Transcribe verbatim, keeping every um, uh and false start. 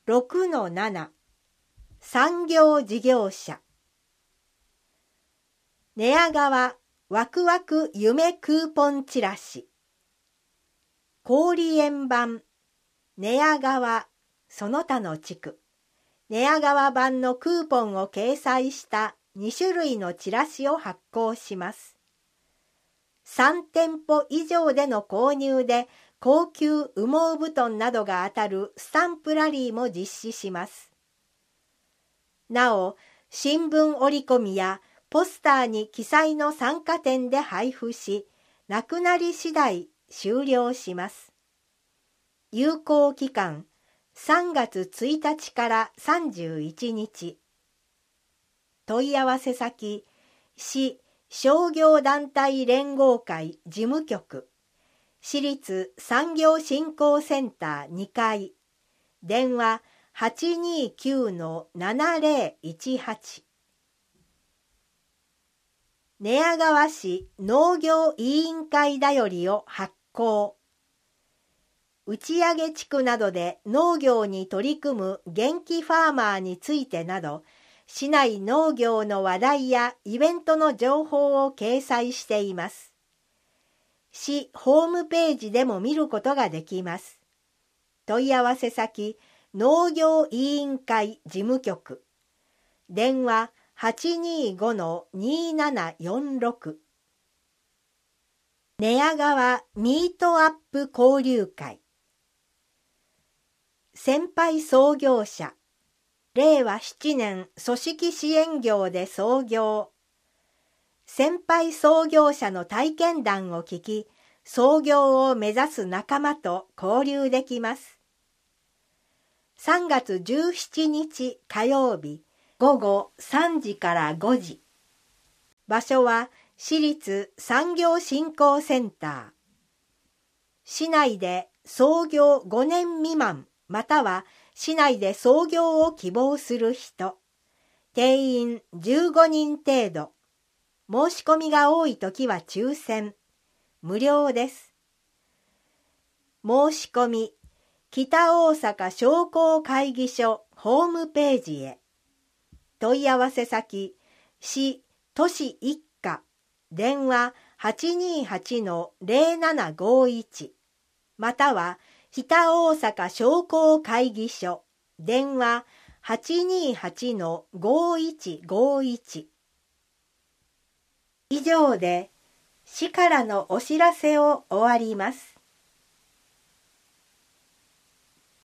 ろくのなな 産業事業者。寝屋川ワクワク夢クーポンチラシ。郡園版寝屋川その他の地区。寝屋川版のクーポンを掲載したに種類のチラシを発行します。さん店舗以上での購入で高級羽毛布団などが当たるスタンプラリーも実施します。なお、新聞折り込みやポスターに記載の参加店で配布し、なくなり次第終了します。有効期間さんがつついたちからさんじゅういちにち。問い合わせ先、市商業団体連合会事務局、市立産業振興センターにかい、電話 はちにーきゅうのななぜろいちはち。寝屋川市農業委員会だよりを発行。打上地区などで農業に取り組む元気ファーマーについてなど、市内農業の話題やイベントの情報を掲載しています。市ホームページでも見ることができます。問い合わせ先、農業委員会事務局。電話 はちにーごのにーななよんろく。寝屋川ミートアップ交流会。先輩創業者、れいわななねん組織支援業で創業。先輩創業者の体験談を聞き、創業を目指す仲間と交流できます。さんがつじゅうしちにち火曜日、ごごさんじからごじ。場所は市立産業振興センター。市内で創業ごねん未満または市内で創業を希望する人。定員じゅうごにん程度。申し込みが多いときは抽選。無料です。申し込み、北大阪商工会議所ホームページへ。問い合わせ先、市都市一課、電話 はちにーはちのぜろななごいち、または北大阪商工会議所、電話 はちにーはちのごいちごいち。以上で市からのお知らせを終わります。